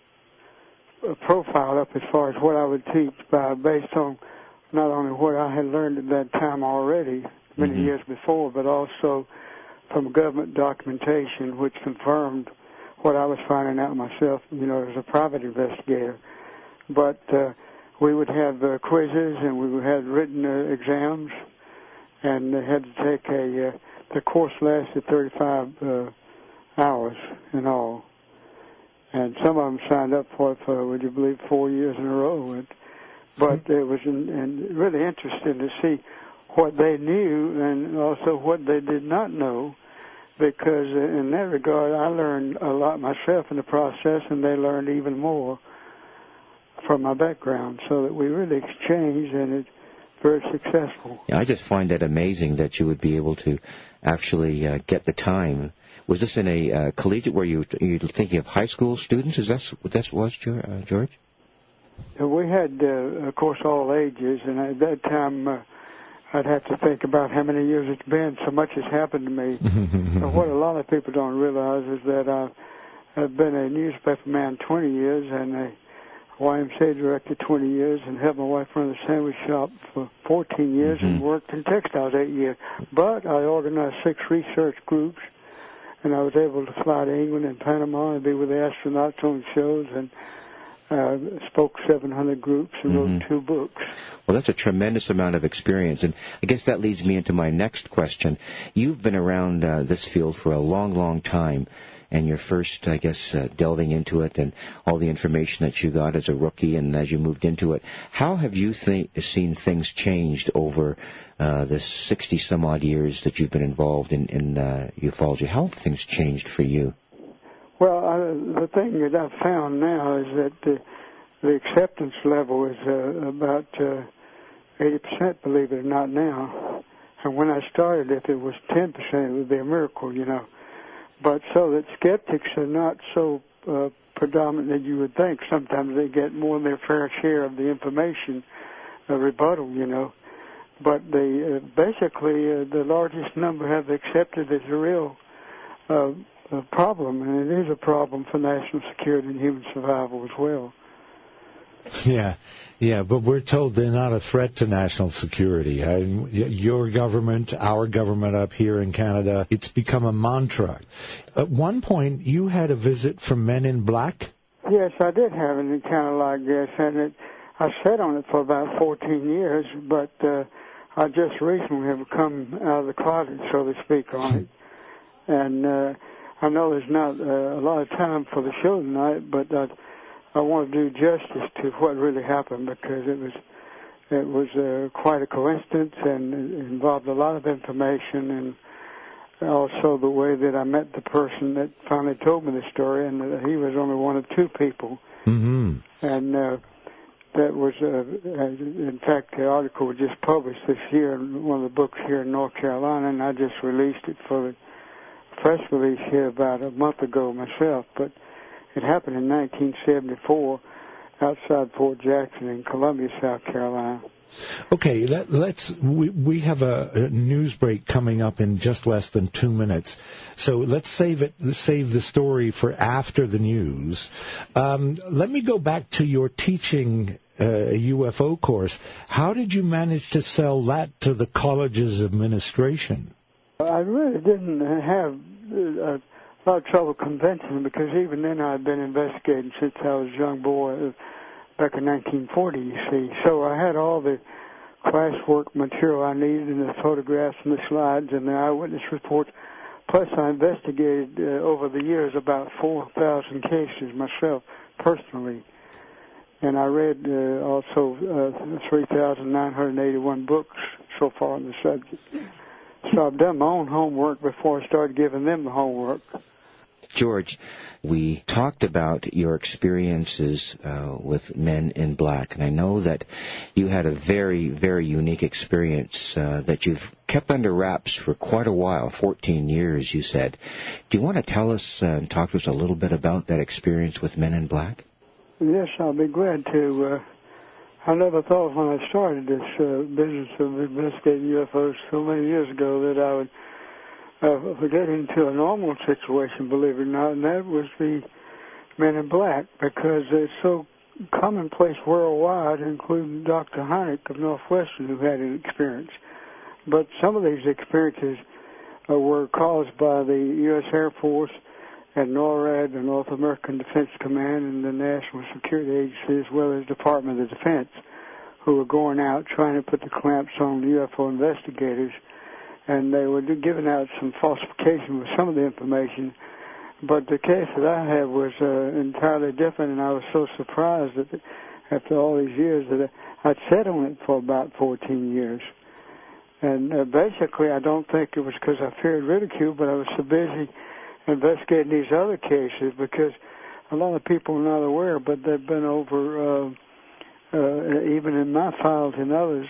profile up as far as what I would teach based on not only what I had learned at that time already, many years before, but also from government documentation, which confirmed what I was finding out myself, as a private investigator. But we would have quizzes, and we would have written exams, and they had to take the course lasted 35 hours in all. And some of them signed up for it for, would you believe, 4 years in a row. But it was really interesting to see what they knew and also what they did not know, because in that regard I learned a lot myself in the process, and they learned even more from my background, so that we really exchanged, and it's very successful. Yeah, I just find that amazing that you would be able to actually get the time. Was this in a collegiate where you thinking of high school students? Is that what that was, George? We had, of course, all ages, and at that time I'd have to think about how many years it's been. So much has happened to me. What a lot of people don't realize is that I've been a newspaper man 20 years and a YMCA director 20 years, and helped my wife run the sandwich shop for 14 years, and worked in textiles 8 years. But I organized 6 research groups, and I was able to fly to England and Panama and be with the astronauts on shows, and spoke 700 groups and wrote 2 books. Well, that's a tremendous amount of experience, and I guess that leads me into my next question. You've been around this field for a long, long time, and you're first, I guess, delving into it and all the information that you got as a rookie and as you moved into it. How have you seen things changed over the 60-some-odd years that you've been involved in ufology? How have things changed for you? Well, the thing that I've found now is that the acceptance level is about 80%, believe it or not, now. And when I started, if it was 10%, it would be a miracle, But so that skeptics are not so predominant as you would think. Sometimes they get more than their fair share of the information rebuttal, But basically, the largest number have accepted as a real problem, and it is a problem for national security and human survival as well. Yeah, but we're told they're not a threat to national security. Your government, our government up here in Canada, it's become a mantra. At one point, you had a visit from Men in Black? Yes, I did have an encounter like this, and I sat on it for about 14 years, but I just recently have come out of the closet, so to speak, on it. And I know there's not a lot of time for the show tonight, but I want to do justice to what really happened, because it was quite a coincidence, and it involved a lot of information, and also the way that I met the person that finally told me the story, and that he was only one of 2 people. And that was, in fact, the article was just published this year in one of the books here in North Carolina, and I just released it for the press release here about a month ago myself. But it happened in 1974 outside Fort Jackson in Columbia, South Carolina. Okay, we have a news break coming up in just less than 2 minutes, so let's save the story for after the news. Let me go back to your teaching a UFO course. How did you manage to sell that to the college's administration? I really didn't have a lot of trouble convincing, because even then I'd been investigating since I was a young boy. Back in 1940, you see. So I had all the classwork material I needed, and the photographs and the slides and the eyewitness reports. Plus, I investigated over the years about 4,000 cases myself, personally. And I read also 3,981 books so far on the subject. So I've done my own homework before I started giving them the homework. George, we talked about your experiences with Men in Black, and I know that you had a very, very unique experience that you've kept under wraps for quite a while, 14 years, you said. Do you want to tell us and talk to us a little bit about that experience with Men in Black? Yes, I'll be glad to. I never thought when I started this business of investigating UFOs so many years ago that I would get into a normal situation, believe it or not, and that was the Men in Black, because it's so commonplace worldwide, including Dr. Hynek of Northwestern, who had an experience. But some of these experiences were caused by the U.S. Air Force and NORAD, the North American Defense Command, and the National Security Agency, as well as Department of Defense, who were going out trying to put the clamps on the UFO investigators. And they were giving out some falsification with some of the information. But the case that I had was entirely different, and I was so surprised that after all these years that I'd sat on it for about 14 years. And basically, I don't think it was because I feared ridicule, but I was so busy investigating these other cases, because a lot of people are not aware, but they've been over, even in my files and others,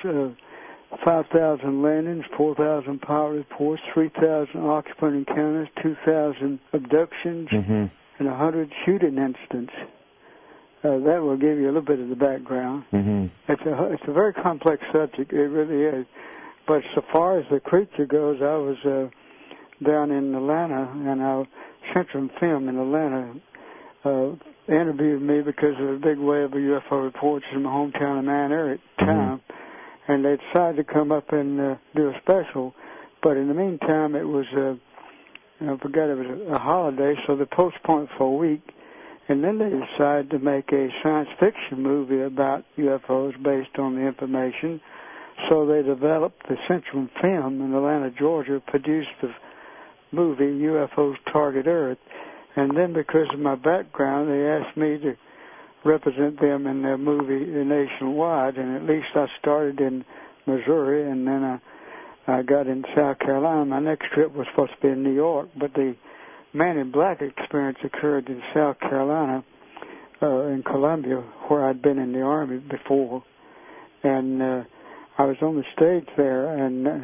5,000 landings, 4,000 pilot reports, 3,000 occupant encounters, 2,000 abductions, and 100 shooting incidents. That will give you a little bit of the background. It's a very complex subject, it really is. But so far as the creature goes, I was down in Atlanta, and Central Film in Atlanta interviewed me because of a big wave of UFO reports in my hometown of Mount Airy at the time. And they decided to come up and do a special. But in the meantime, it was, I forgot it was a holiday, so they postponed it for a week. And then they decided to make a science fiction movie about UFOs based on the information. So they developed the Central Film in Atlanta, Georgia, produced the movie UFOs Target Earth. And then because of my background, they asked me to represent them in their movie nationwide, and at least I started in Missouri, and then I got in South Carolina. My next trip was supposed to be in New York, but the Man in Black experience occurred in South Carolina, in Columbia, where I'd been in the Army before, and I was on the stage there, and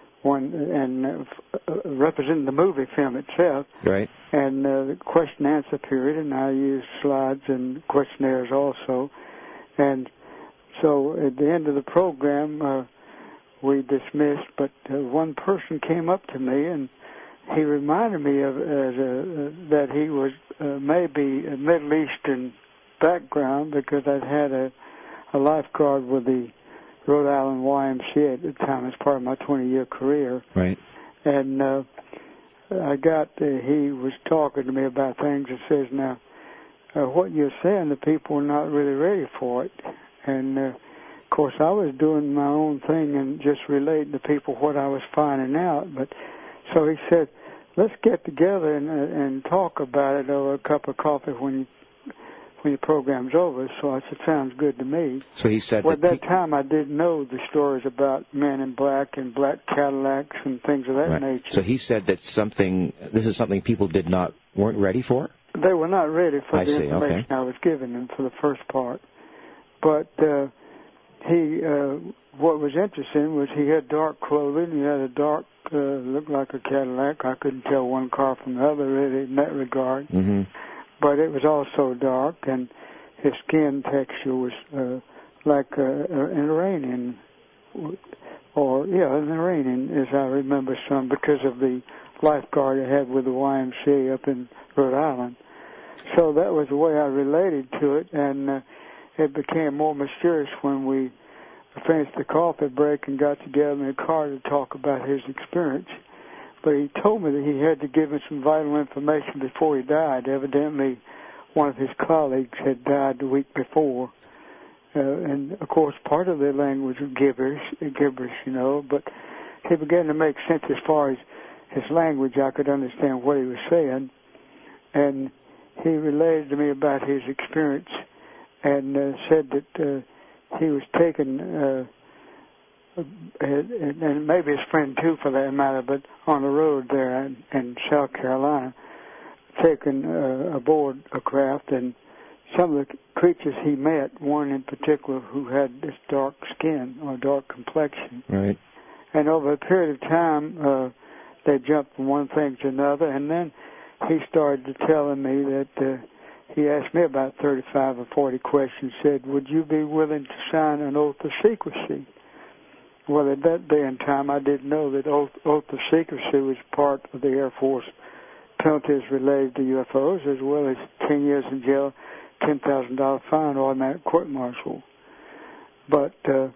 representing the movie film itself. Right. And the question-answer period, and I used slides and questionnaires also. And so at the end of the program, we dismissed, but one person came up to me, and he reminded me of that he was maybe a Middle Eastern background, because I'd had a lifeguard with the Rhode Island YMCA at the time as part of my 20-year career. Right. And he was talking to me about things and says, now, what you're saying, the people are not really ready for it. And, of course, I was doing my own thing and just relating to people what I was finding out. But so he said, let's get together and talk about it over a cup of coffee when your program's over. So I said, sounds good to me. So he said at that time I didn't know the stories about Men in Black and black Cadillacs and things of that nature. So he said that this is something people weren't ready for? They were not ready for the information I was giving them for the first part. But what was interesting was he had dark clothing. He had a dark, looked like a Cadillac. I couldn't tell one car from the other really in that regard. But it was also dark, and his skin texture was like an Iranian in the Marine, as I remember some, because of the lifeguard I had with the YMCA up in Rhode Island. So that was the way I related to it, and it became more mysterious when we finished the coffee break and got together in the car to talk about his experience. But he told me that he had to give me some vital information before he died. Evidently, one of his colleagues had died the week before. And, of course, part of the language was gibberish, but he began to make sense as far as his language. I could understand what he was saying. And he related to me about his experience and said that he was taken, and maybe his friend too for that matter, but on the road there in South Carolina, taken aboard a craft, and some of the creatures he met, one in particular who had this dark skin or dark complexion. Right. And over a period of time, they jumped from one thing to another, and then he started telling me that he asked me about 35 or 40 questions, said, would you be willing to sign an oath of secrecy? Well, at that day and time, I didn't know that oath of secrecy was part of the Air Force penalties related to UFOs, as well as 10 years in jail, $10,000 fine, automatic court-martial. But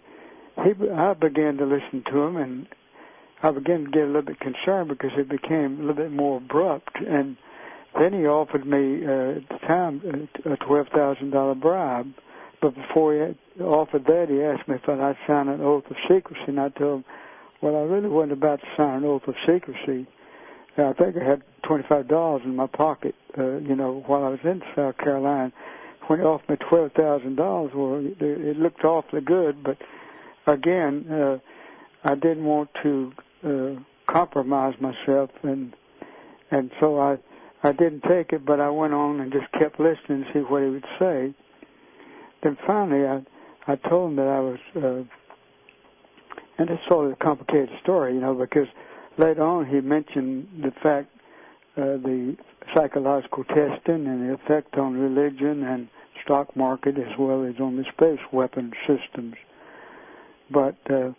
I began to listen to him, and I began to get a little bit concerned because it became a little bit more abrupt. And then he offered me, at the time, a $12,000 bribe. But before he offered that, he asked me if I'd sign an oath of secrecy. And I told him, well, I really wasn't about to sign an oath of secrecy. I think I had $25 in my pocket, while I was in South Carolina. When he offered me $12,000, well, it looked awfully good. But, again, I didn't want to compromise myself, and so I didn't take it, but I went on and just kept listening to see what he would say. Then finally I told him that I was, and it's sort of a complicated story, because later on he mentioned the fact, the psychological testing and the effect on religion and stock market as well as on the space weapon systems. But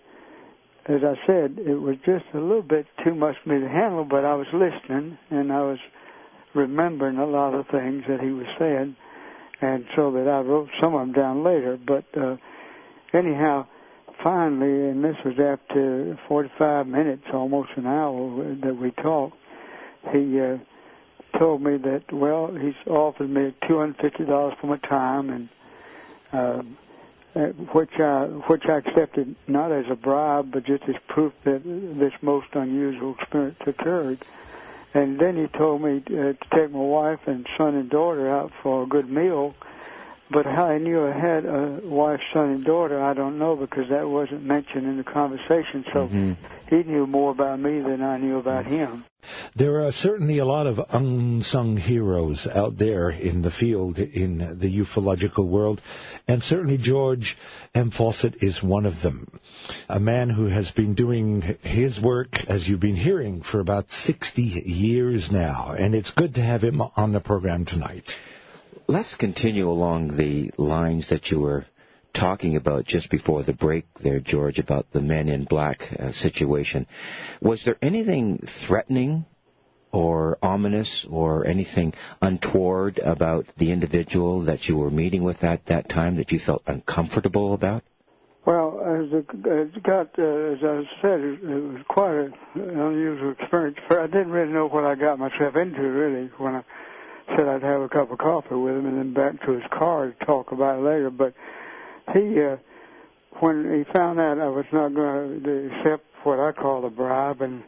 as I said, it was just a little bit too much for me to handle, but I was listening, and I was remembering a lot of things that he was saying, and so that I wrote some of them down later. But anyhow, finally, and this was after 45 minutes, almost an hour that we talked, he told me that, well, he's offered me $250 for my time, and which I accepted not as a bribe, but just as proof that this most unusual experience occurred. And then he told me to take my wife and son and daughter out for a good meal. But how he knew I had a wife, son, and daughter, I don't know, because that wasn't mentioned in the conversation. So he knew more about me than I knew about him. There are certainly a lot of unsung heroes out there in the field, in the ufological world, and certainly George M. Fawcett is one of them. A man who has been doing his work, as you've been hearing, for about 60 years now, and it's good to have him on the program tonight. Let's continue along the lines that you were talking about just before the break there, George, about the Men in Black situation. Was there anything threatening or ominous or anything untoward about the individual that you were meeting with at that time that you felt uncomfortable about? Well, as I said, it was quite an unusual experience. I didn't really know what I got myself into, really, when I said I'd have a cup of coffee with him and then back to his car to talk about it later. But when he found out I was not going to accept what I call a bribe, and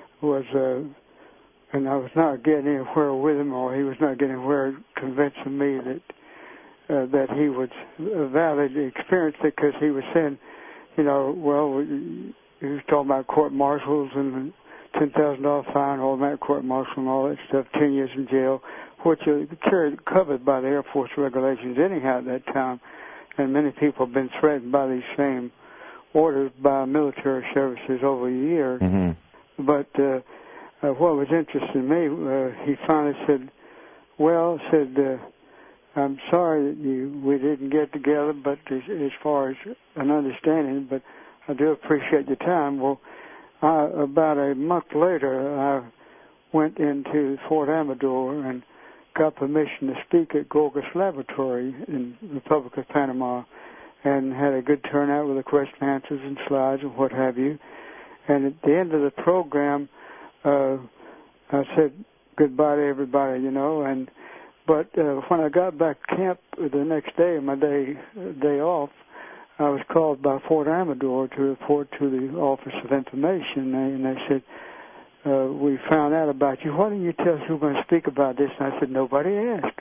I was not getting anywhere with him, or he was not getting anywhere convincing me that he was valid experienced it, because he was saying, he was talking about court-martials and $10,000 fine, automatic court-martial and all that stuff, 10 years in jail, which are covered by the Air Force regulations anyhow at that time. And many people have been threatened by these same orders by military services over the years. Mm-hmm. But what was interesting to me, he finally said, I'm sorry that we didn't get together, but as far as an understanding, but I do appreciate your time. Well, about a month later, I went into Fort Amador and got permission to speak at Gorgas Laboratory in the Republic of Panama, and had a good turnout with the question answers and slides and what have you. And at the end of the program, I said goodbye to everybody, but when I got back to camp the next day, my day off, I was called by Fort Amador to report to the Office of Information, and they said, we found out about you. Why didn't you tell us you were going to speak about this? And I said, nobody asked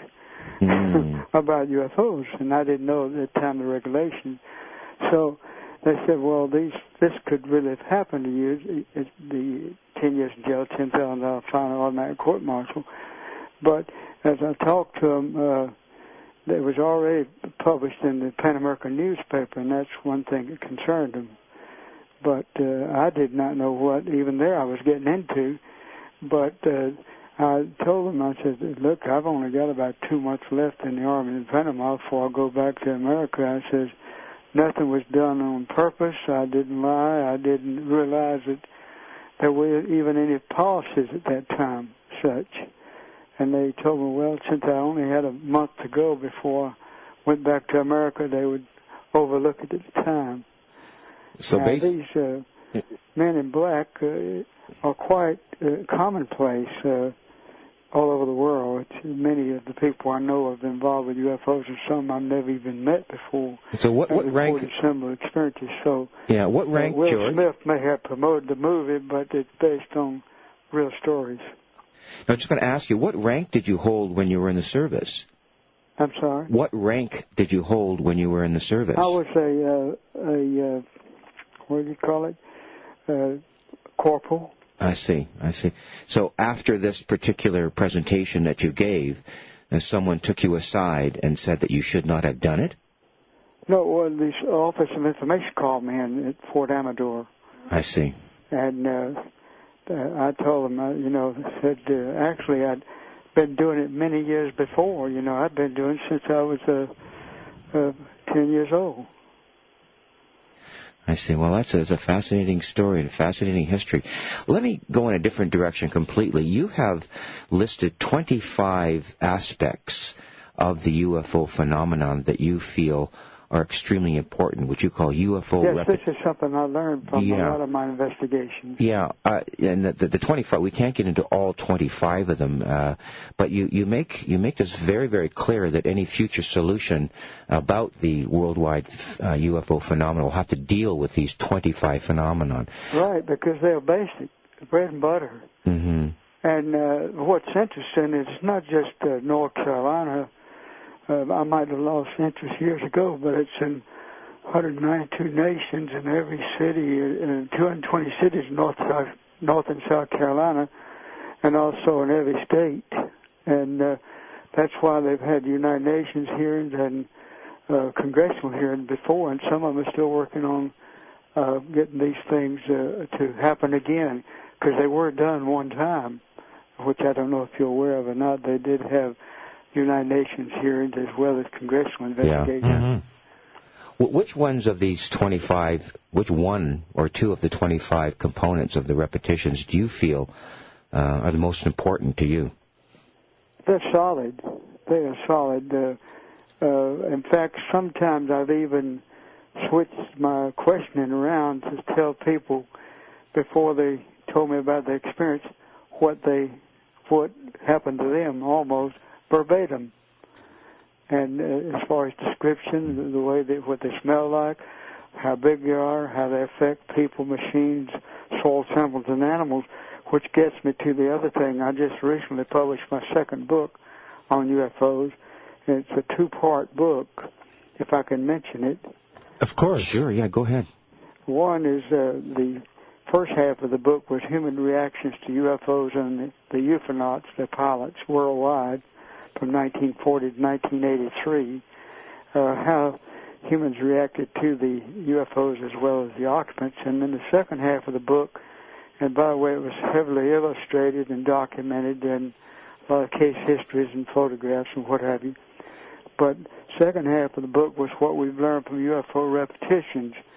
about UFOs, and I didn't know at the time the regulations. So they said, well, this could really have happened to you. It's the 10 years in jail, $10,000 fine, automatic court-martial. But as I talked to them, it was already published in the Pan American newspaper, and that's one thing that concerned them. But I did not know what, even there, I was getting into. But I told them, I said, look, I've only got about 2 months left in the Army in Panama before I go back to America. I said, nothing was done on purpose. I didn't lie. I didn't realize that there were even any policies at that time, such. And they told me, well, since I only had a month to go before I went back to America, they would overlook it at the time. So these men in black are quite commonplace all over the world. Many of the people I know are involved with UFOs, and some I've never even met before. So what rank? Similar experiences. So yeah, what rank, Will George? Smith may have promoted the movie, but it's based on real stories. I was just going to ask you, what rank did you hold when you were in the service? I'm sorry? What rank did you hold when you were in the service? I was a what do you call it? Corporal. I see. So after this particular presentation that you gave, someone took you aside and said that you should not have done it? No, well, the Office of Information called me in at Fort Amador. I see. And I told them, said actually I'd been doing it many years before. I'd been doing it since I was 10 years old. I see. Well, that's a fascinating story and a fascinating history. Let me go in a different direction completely. You have listed 25 aspects of the UFO phenomenon that you feel are extremely important, which you call UFO... Yes, this is something I learned from a lot of my investigations. Yeah, and the 25, we can't get into all 25 of them, but you make this very, very clear that any future solution about the worldwide UFO phenomenon will have to deal with these 25 phenomenon. Right, because they're basic, bread and butter. Mm-hmm. And what's interesting is it's not just North Carolina. I might have lost interest years ago, but it's in 192 nations in every city, in 220 cities, North and South Carolina, and also in every state. And that's why they've had United Nations hearings and congressional hearings before, and some of them are still working on getting these things to happen again, because they were done one time, which I don't know if you're aware of or not. They did have United Nations hearings as well as congressional investigations. Yeah. Mm-hmm. Which ones of these 25, which one or two of the 25 components of the repetitions do you feel are the most important to you? They're solid. They are solid. In fact, sometimes I've even switched my questioning around to tell people before they told me about their experience what happened to them, almost verbatim. And as far as description, the way what they smell like, how big they are, how they affect people, machines, soil samples, and animals, which gets me to the other thing. I just recently published my second book on UFOs, and it's a 2-part book, if I can mention it. Of course. Sure, yeah, go ahead. One is the first half of the book was human reactions to UFOs and the UFOnauts, the pilots worldwide, from 1940 to 1983, how humans reacted to the UFOs as well as the occupants. And then the second half of the book, and by the way, it was heavily illustrated and documented, and a lot of case histories and photographs and what have you. But second half of the book was what we've learned from UFO repetitions,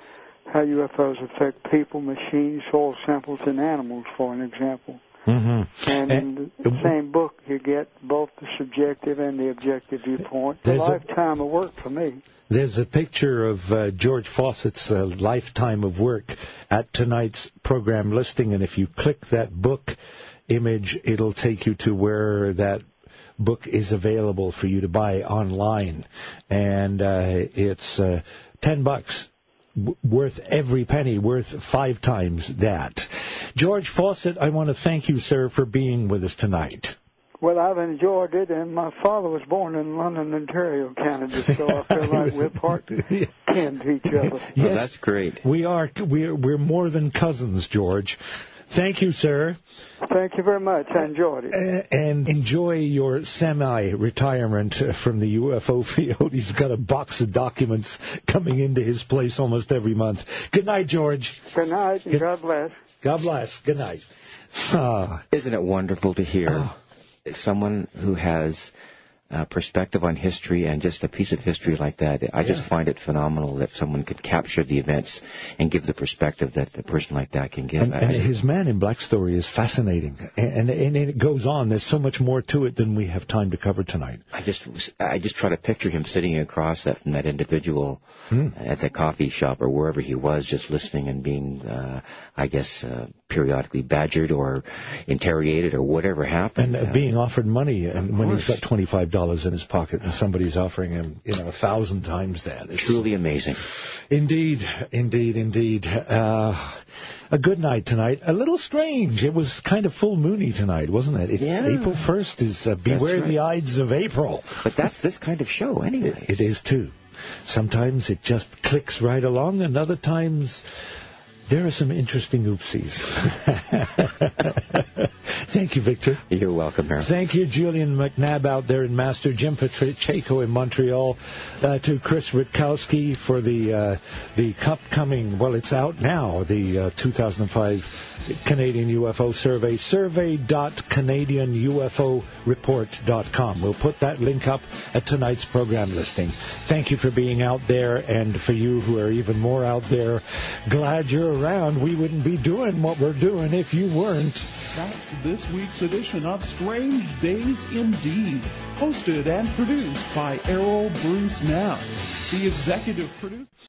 how UFOs affect people, machines, soil samples, and animals, for an example. Mm-hmm. And in the same book, you get both the subjective and the objective viewpoint. A lifetime of work for me. There's a picture of George Fawcett's lifetime of work at tonight's program listing, and if you click that book image, it'll take you to where that book is available for you to buy online. And it's $10. Worth every penny, worth 5 times that. George Fawcett, I want to thank you, sir, for being with us tonight. Well, I've enjoyed it, and my father was born in London, Ontario, Canada, so I feel like we're part kin to each other. Yes, oh, that's great. We're more than cousins, George. Thank you, sir. Thank you very much. I enjoyed it. And enjoy your semi-retirement from the UFO field. He's got a box of documents coming into his place almost every month. Good night, George. Good night, and God bless. God bless. Good night. Isn't it wonderful to hear someone who has perspective on history and just a piece of history like that? I just find it phenomenal that someone could capture the events and give the perspective that a person like that can give. And his Man in Black story is fascinating, and it goes on. There's so much more to it than we have time to cover tonight. I just try to picture him sitting across from that individual at the coffee shop or wherever he was, just listening and being, periodically badgered or interrogated or whatever happened. And being offered money, and when he's got $25 in his pocket and somebody's offering him, 1,000 times that. It's truly amazing. Indeed. A good night tonight. A little strange. It was kind of full moony tonight, wasn't it? April 1st is Beware the Ides of April. But that's this kind of show anyway. It is, too. Sometimes it just clicks right along, and other times there are some interesting oopsies. Thank you, Victor. You're welcome, Harold. Thank you, Julian McNabb out there in Master, Jim Pacheco in Montreal, to Chris Rutkowski for the upcoming, well, it's out now, the 2005 Canadian UFO Survey, survey.canadianUFOreport.com. We'll put that link up at tonight's program listing. Thank you for being out there, and for you who are even more out there, glad you're around. We wouldn't be doing what we're doing if you weren't. That's this week's edition of Strange Days Indeed, hosted and produced by Errol Bruce Knapp. The executive producer...